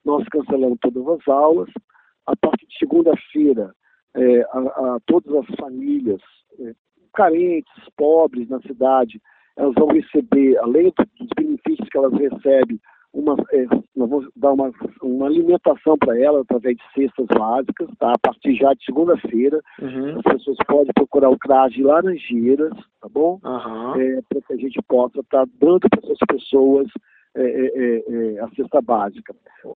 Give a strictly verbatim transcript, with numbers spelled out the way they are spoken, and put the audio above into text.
nós cancelamos todas as aulas. A partir de segunda-feira, é, a, a, todas as famílias é, carentes, pobres na cidade, elas vão receber, além dos benefícios que elas recebem, uma, é, nós vamos dar uma, uma alimentação para elas através de cestas básicas, tá? A partir já de segunda-feira. Uhum. As pessoas podem procurar o CRAS de Laranjeiras, tá bom? Uhum. É, para que a gente possa estar tá dando para essas pessoas é, é, é, a cesta básica.